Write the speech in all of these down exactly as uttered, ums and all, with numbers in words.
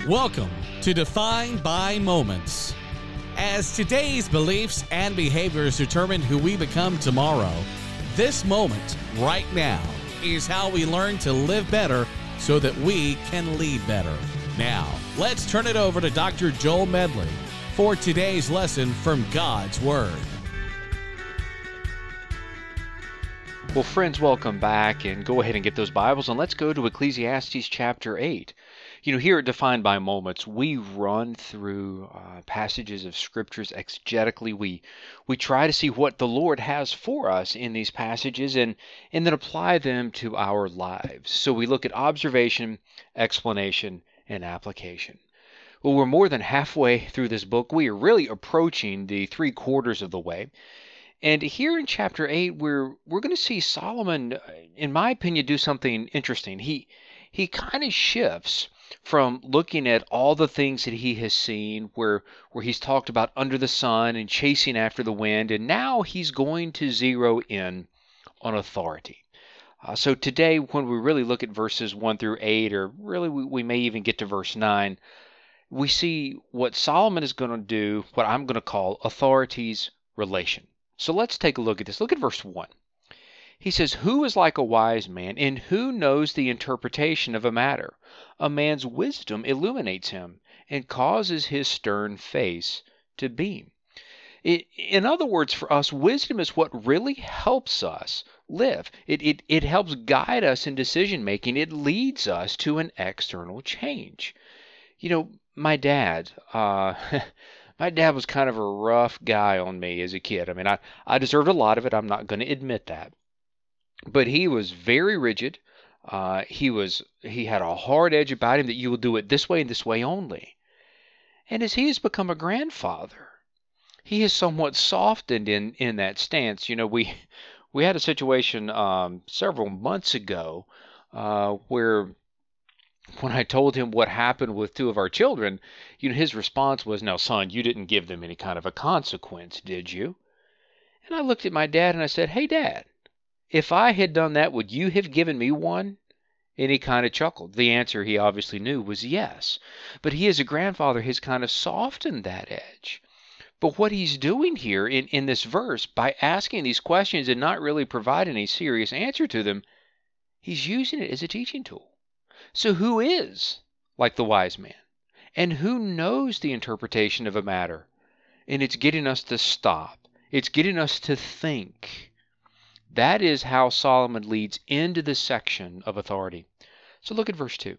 Welcome to Defined by Moments. As today's beliefs and behaviors determine who we become tomorrow, this moment right now is how we learn to live better so that we can lead better. Now, let's turn it over to Doctor Joel Medley for today's lesson from God's Word. Well, friends, welcome back, and go ahead and get those Bibles, and let's go to Ecclesiastes chapter eight. You know, here at Defined by Moments, we run through uh, passages of Scriptures exegetically. We we try to see what the Lord has for us in these passages and, and then apply them to our lives. So we look at observation, explanation, and application. Well, we're more than halfway through this book. We are really approaching the three quarters of the way. And here in chapter eight, we're we're going to see Solomon, in my opinion, do something interesting. He he kind of shifts from looking at all the things that he has seen, where where he's talked about under the sun and chasing after the wind, and now he's going to zero in on authority. Uh, so today, when we really look at verses one through eight, or really we, we may even get to verse nine, we see what Solomon is going to do, what I'm going to call authority's relation. So let's take a look at this. Look at verse one. He says, "Who is like a wise man, and who knows the interpretation of a matter? A man's wisdom illuminates him, and causes his stern face to beam." It, in other words, for us, wisdom is what really helps us live. It, it, it helps guide us in decision making. It leads us to an external change. You know, my dad... Uh, My dad was kind of a rough guy on me as a kid. I mean, I, I deserved a lot of it. I'm not going to admit that. But he was very rigid. Uh, he was he had a hard edge about him that you will do it this way and this way only. And as he has become a grandfather, he has somewhat softened in, in that stance. You know, we we had a situation um, several months ago uh, where... when I told him what happened with two of our children, you know, his response was, "Now, son, you didn't give them any kind of a consequence, did you?" And I looked at my dad and I said, "Hey, Dad, if I had done that, would you have given me one?" And he kind of chuckled. The answer he obviously knew was yes. But he, as a grandfather, has kind of softened that edge. But what he's doing here in, in this verse, by asking these questions and not really providing a serious answer to them, he's using it as a teaching tool. So who is like the wise man? And who knows the interpretation of a matter? And it's getting us to stop. It's getting us to think. That is how Solomon leads into this section of authority. So look at verse two.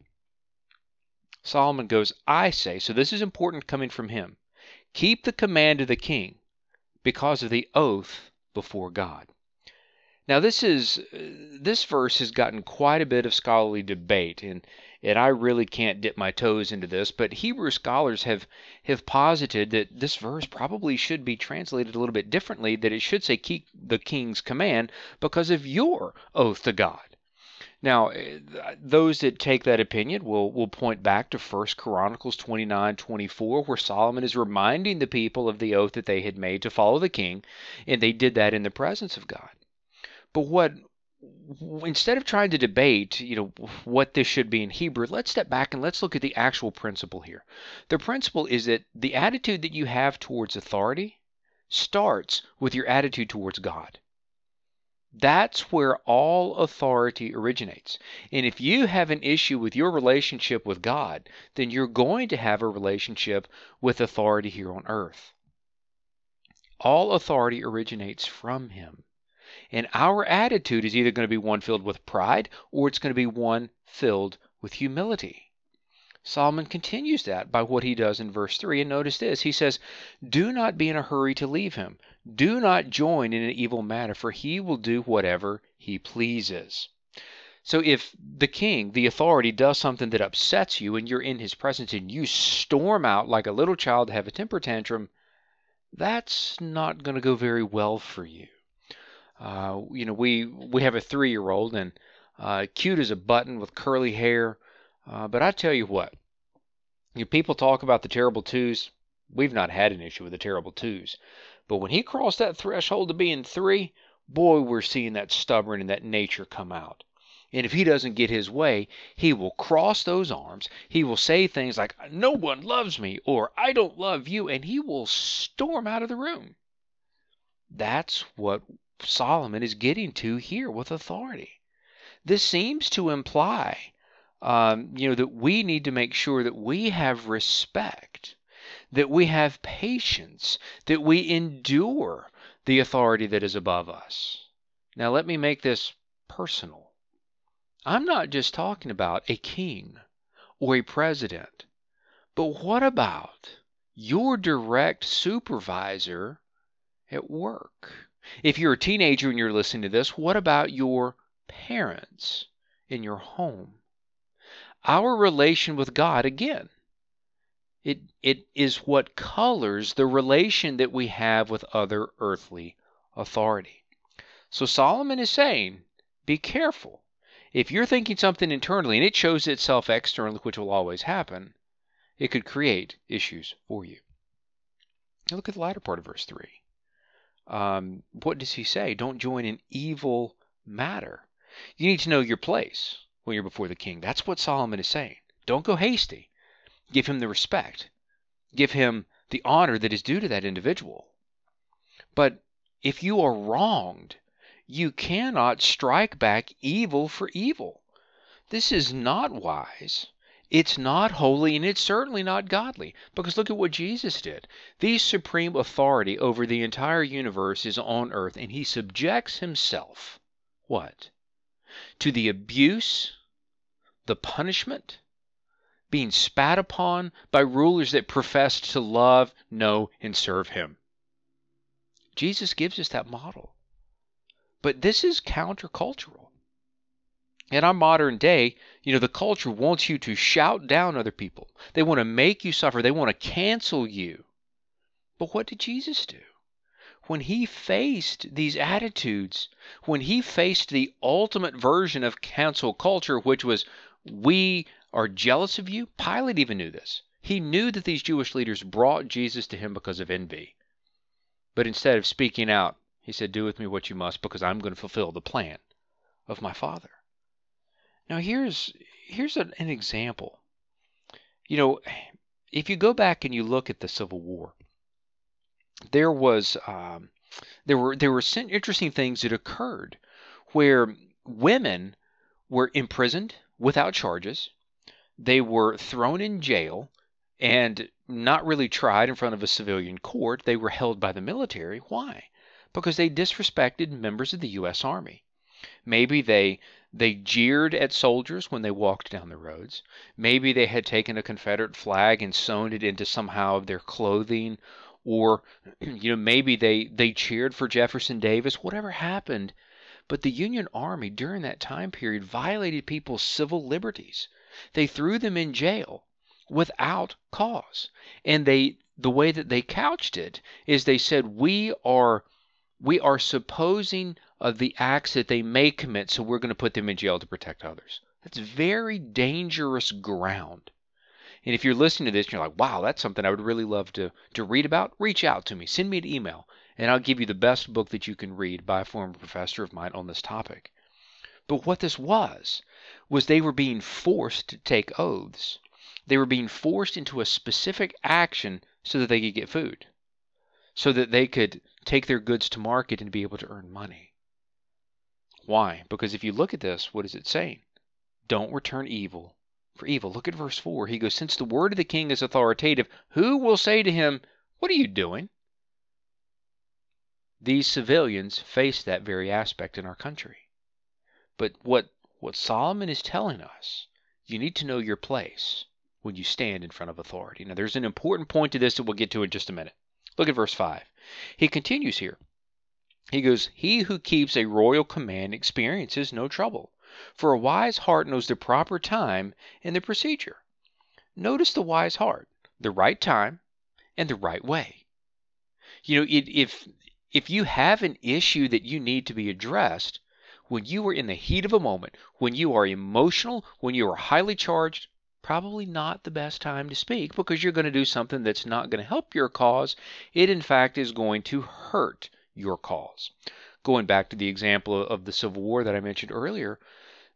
Solomon goes, "I say," so this is important coming from him, "keep the command of the king because of the oath before God." Now this is this verse has gotten quite a bit of scholarly debate, and, and I really can't dip my toes into this, but Hebrew scholars have, have posited that this verse probably should be translated a little bit differently, that it should say keep the king's command because of your oath to God. Now, those that take that opinion will, will point back to First Chronicles twenty-nine twenty-four, where Solomon is reminding the people of the oath that they had made to follow the king, and they did that in the presence of God. But what, instead of trying to debate, you know, what this should be in Hebrew, let's step back and let's look at the actual principle here. The principle is that the attitude that you have towards authority starts with your attitude towards God. That's where all authority originates. And if you have an issue with your relationship with God, then you're going to have a relationship with authority here on earth. All authority originates from Him. And our attitude is either going to be one filled with pride or it's going to be one filled with humility. Solomon continues that by what he does in verse three. And notice this. He says, "Do not be in a hurry to leave him. Do not join in an evil matter, for he will do whatever he pleases." So if the king, the authority, does something that upsets you and you're in his presence and you storm out like a little child to have a temper tantrum, that's not going to go very well for you. Uh, you know, we, we have a three-year-old, and uh, cute as a button with curly hair. Uh, but I tell you what, you know, people talk about the terrible twos. We've not had an issue with the terrible twos. But when he crossed that threshold to being three, boy, we're seeing that stubborn and that nature come out. And if he doesn't get his way, he will cross those arms. He will say things like, no one loves me, or I don't love you, and he will storm out of the room. That's what Solomon is getting to here with authority. This seems to imply, um, you know, that we need to make sure that we have respect, that we have patience, that we endure the authority that is above us. Now, let me make this personal. I'm not just talking about a king or a president, but what about your direct supervisor at work? If you're a teenager and you're listening to this, what about your parents in your home? Our relation with God, again, it, it is what colors the relation that we have with other earthly authority. So Solomon is saying, be careful. If you're thinking something internally and it shows itself externally, which will always happen, it could create issues for you. Now look at the latter part of verse three. Um, what does he say? Don't join in evil matter. You need to know your place when you're before the king. That's what Solomon is saying. Don't go hasty. Give him the respect. Give him the honor that is due to that individual. But if you are wronged, you cannot strike back evil for evil. This is not wise. It's not holy, and it's certainly not godly. Because look at what Jesus did. The supreme authority over the entire universe is on earth, and he subjects himself, what? To the abuse, the punishment, being spat upon by rulers that profess to love, know, and serve him. Jesus gives us that model. But this is countercultural. In our modern day, you know, the culture wants you to shout down other people. They want to make you suffer. They want to cancel you. But what did Jesus do? When he faced these attitudes, when he faced the ultimate version of cancel culture, which was, we are jealous of you, Pilate even knew this. He knew that these Jewish leaders brought Jesus to him because of envy. But instead of speaking out, he said, do with me what you must, because I'm going to fulfill the plan of my Father. Now here's here's an, an example. You know, if you go back and you look at the Civil War, there was um, there were there were some interesting things that occurred where women were imprisoned without charges. They were thrown in jail and not really tried in front of a civilian court. They were held by the military. Why? Because they disrespected members of the U S Army. Maybe they they jeered at soldiers when they walked down the roads. Maybe they had taken a Confederate flag and sewn it into somehow of their clothing. Or, you know, maybe they, they cheered for Jefferson Davis. Whatever happened. But the Union Army during that time period violated people's civil liberties. They threw them in jail without cause. And they the way that they couched it is they said, we are we are supposing of the acts that they may commit, so we're going to put them in jail to protect others. That's very dangerous ground. And if you're listening to this and you're like, wow, that's something I would really love to, to read about, reach out to me. Send me an email, and I'll give you the best book that you can read by a former professor of mine on this topic. But what this was, was they were being forced to take oaths. They were being forced into a specific action so that they could get food, so that they could take their goods to market and be able to earn money. Why? Because if you look at this, what is it saying? Don't return evil for evil. Look at verse four. He goes, since the word of the king is authoritative, who will say to him, what are you doing? These civilians face that very aspect in our country. But what, what Solomon is telling us, you need to know your place when you stand in front of authority. Now, there's an important point to this that we'll get to in just a minute. Look at verse five. He continues here. He goes, he who keeps a royal command experiences no trouble, for a wise heart knows the proper time and the procedure. Notice the wise heart, the right time and the right way. You know, it, if if you have an issue that you need to be addressed, when you are in the heat of a moment, when you are emotional, when you are highly charged, probably not the best time to speak, because you're going to do something that's not going to help your cause. It, in fact, is going to hurt your cause. Going back to the example of the Civil War that I mentioned earlier,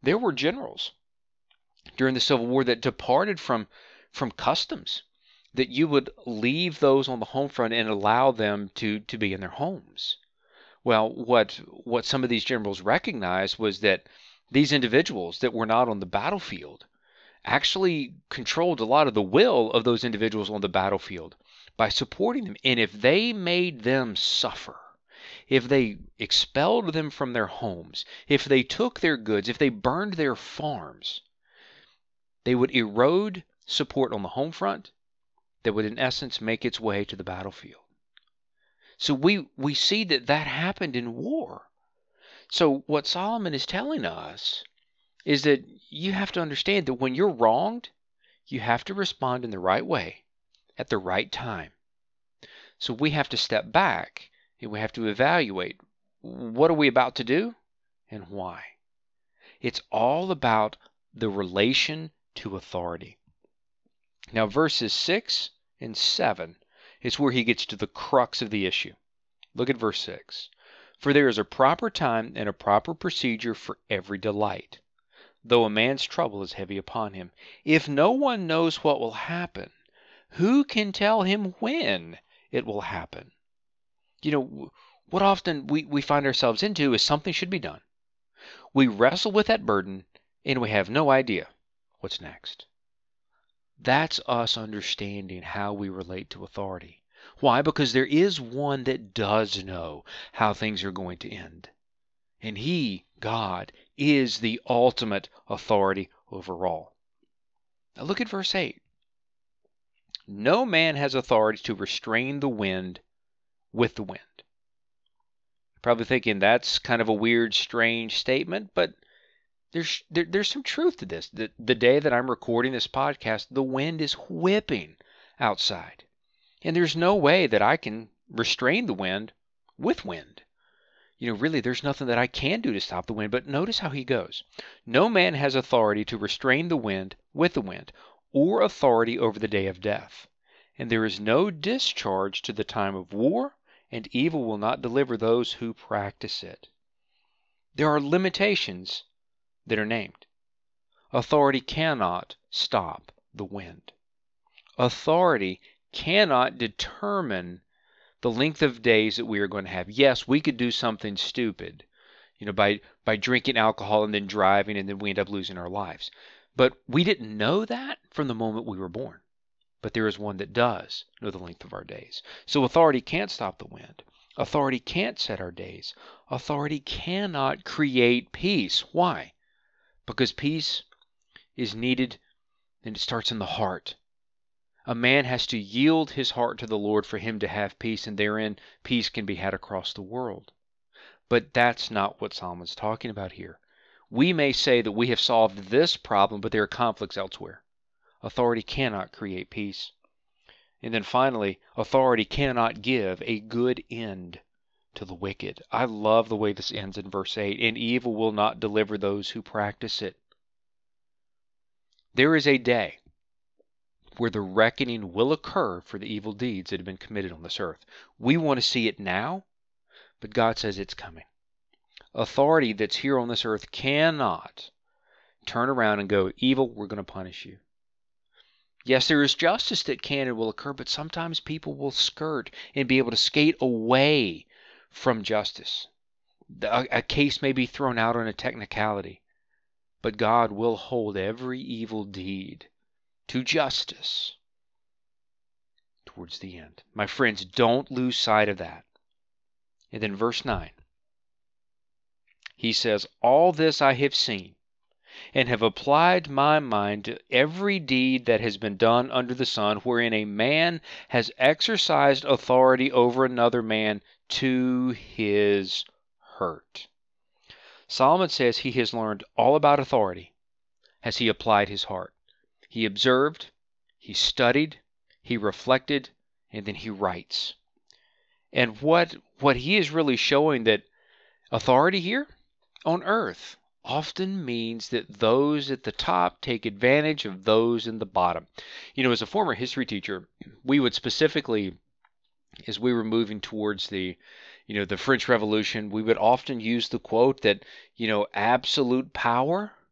There were generals during the Civil War that departed from, from customs, that you would leave those on the home front and allow them to, to be in their homes. Well, what what some of these generals recognized was that these individuals that were not on the battlefield actually controlled a lot of the will of those individuals on the battlefield by supporting them. And if they made them suffer, if they expelled them from their homes, if they took their goods, if they burned their farms, they would erode support on the home front that would in essence make its way to the battlefield. So we, we see that that happened in war. So what Solomon is telling us is that you have to understand that when you're wronged, you have to respond in the right way at the right time. So we have to step back and we have to evaluate, what are we about to do and why? It's all about the relation to authority. Now verses six and seven is where he gets to the crux of the issue. Look at verse six. For there is a proper time and a proper procedure for every delight, though a man's trouble is heavy upon him. If no one knows what will happen, who can tell him when it will happen? You know, what often we, we find ourselves into is something should be done. We wrestle with that burden and we have no idea what's next. That's us understanding how we relate to authority. Why? Because there is one that does know how things are going to end. And He, God, is the ultimate authority over all. Now look at verse eight. No man has authority to restrain the wind with the wind. You're probably thinking that's kind of a weird, strange statement, but There's there, there's some truth to this. The, the day that I'm recording this podcast, the wind is whipping outside. And there's no way that I can restrain the wind with wind. You know, really, there's nothing that I can do to stop the wind. But notice how he goes. No man has authority to restrain the wind with the wind, or authority over the day of death. And there is no discharge to the time of war, and evil will not deliver those who practice it. There are limitations that are named. Authority cannot stop the wind. Authority cannot determine the length of days that we are going to have. Yes, we could do something stupid, you know, by, by drinking alcohol and then driving, and then we end up losing our lives. But we didn't know that from the moment we were born. But there is one that does know the length of our days. So authority can't stop the wind. Authority can't set our days. Authority cannot create peace. Why? Because peace is needed, and it starts in the heart. A man has to yield his heart to the Lord for him to have peace, and therein peace can be had across the world. But that's not what Solomon's talking about here. We may say that we have solved this problem, but there are conflicts elsewhere. Authority cannot create peace. And then finally, authority cannot give a good end to the wicked. I love the way this ends in verse eight. And evil will not deliver those who practice it. There is a day where the reckoning will occur for the evil deeds that have been committed on this earth. We want to see it now, but God says it's coming. Authority that's here on this earth cannot turn around and go, evil, we're going to punish you. Yes, there is justice that can and will occur, but sometimes people will skirt and be able to skate away from justice. A, a case may be thrown out on a technicality, but God will hold every evil deed to justice towards the end. My friends, don't lose sight of that. And then verse nine, he says, all this I have seen, and have applied my mind to every deed that has been done under the sun, wherein a man has exercised authority over another man to his hurt. Solomon says he has learned all about authority as he applied his heart. He observed, he studied, he reflected, and then he writes. And what, what he is really showing, that authority here on earth often means that those at the top take advantage of those in the bottom. You know, as a former history teacher, we would specifically, as we were moving towards the, you know, the French Revolution, we would often use the quote that, you know, absolute power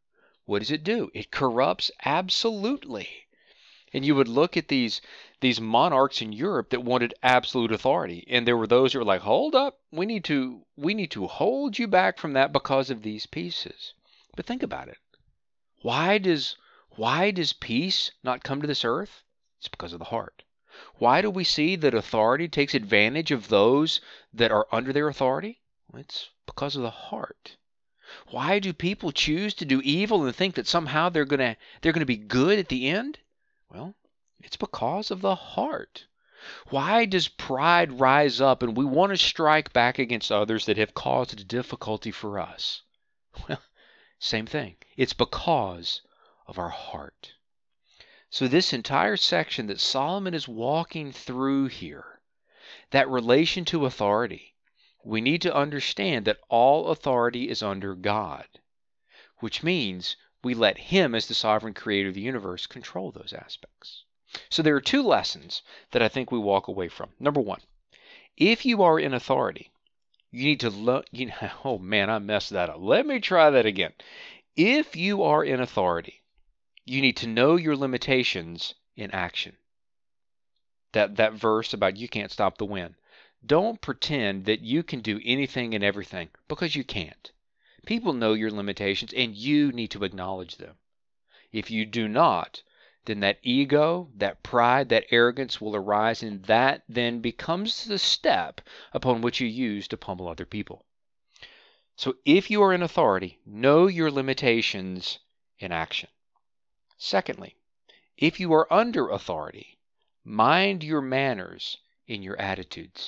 what does it do? It corrupts absolutely. And you would look at these these monarchs in Europe that wanted absolute authority, and there were those who were like, hold up, we need to we need to hold you back from that because of these pieces. But think about it. Why does why does peace not come to this earth? It's because of the heart. Why do we see that authority takes advantage of those that are under their authority? Well, it's because of the heart. Why do people choose to do evil and think that somehow they're gonna they're gonna be good at the end? Well, it's because of the heart. Why does pride rise up and we want to strike back against others that have caused difficulty for us? Well, same thing. It's because of our heart. So this entire section that Solomon is walking through here, that relation to authority, we need to understand that all authority is under God, which means we let Him, as the sovereign creator of the universe, control those aspects. So there are two lessons that I think we walk away from. Number one, if you are in authority, you need to lo- you know, oh man, I messed that up. Let me try that again. If you are in authority, you need to know your limitations in action. That that verse about you can't stop the wind. Don't pretend that you can do anything and everything, because you can't. People know your limitations, and you need to acknowledge them. If you do not, then that ego, that pride, that arrogance will arise, and that then becomes the step upon which you use to pummel other people. So if you are in authority, know your limitations in action. Secondly, if you are under authority, mind your manners in your attitudes.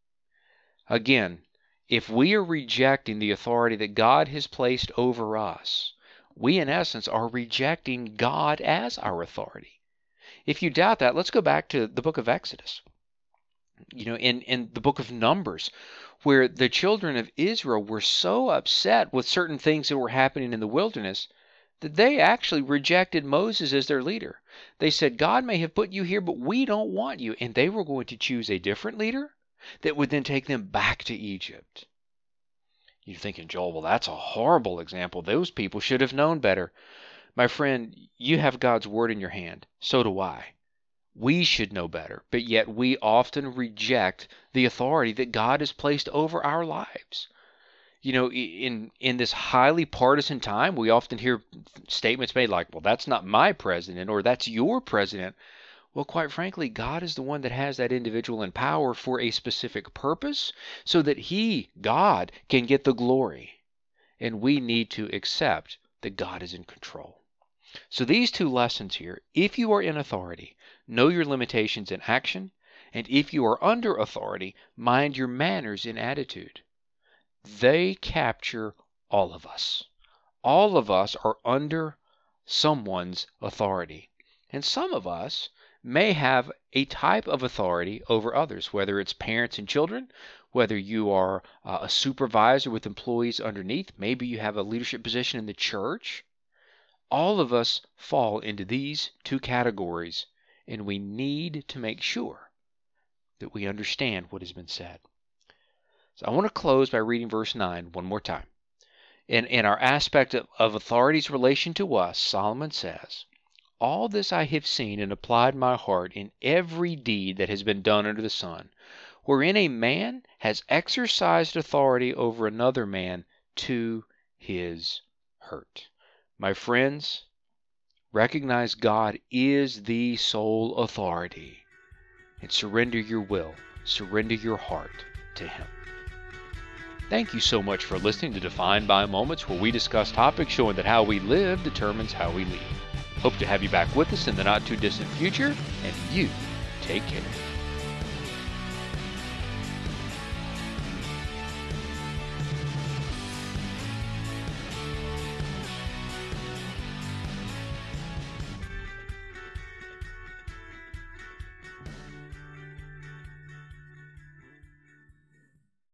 Again, if we are rejecting the authority that God has placed over us, we in essence are rejecting God as our authority. If you doubt that, let's go back to the book of Exodus. You know, in, in the book of Numbers, where the children of Israel were so upset with certain things that were happening in the wilderness that they actually rejected Moses as their leader. They said, God may have put you here, but we don't want you. And they were going to choose a different leader that would then take them back to Egypt. You're thinking, Joel, well, that's a horrible example. Those people should have known better. My friend, you have God's word in your hand. So do I. We should know better, but yet we often reject the authority that God has placed over our lives. You know, in in this highly partisan time, we often hear statements made like, well, that's not my president, or that's your president. Well, quite frankly, God is the one that has that individual in power for a specific purpose so that He, God, can get the glory. And we need to accept that God is in control. So these two lessons here, if you are in authority, know your limitations in action, and if you are under authority, mind your manners in attitude. They capture all of us. All of us are under someone's authority. And some of us may have a type of authority over others, whether it's parents and children, whether you are uh, a supervisor with employees underneath, maybe you have a leadership position in the church. All of us fall into these two categories, and we need to make sure that we understand what has been said. So I want to close by reading verse nine one more time. In, in our aspect of, of authority's relation to us, Solomon says, all this I have seen and applied my heart in every deed that has been done under the sun, wherein a man has exercised authority over another man to his hurt. My friends, recognize God is the sole authority, and surrender your will, surrender your heart to Him. Thank you so much for listening to Defined by Moments, where we discuss topics showing that how we live determines how we lead. Hope to have you back with us in the not too distant future, and you take care.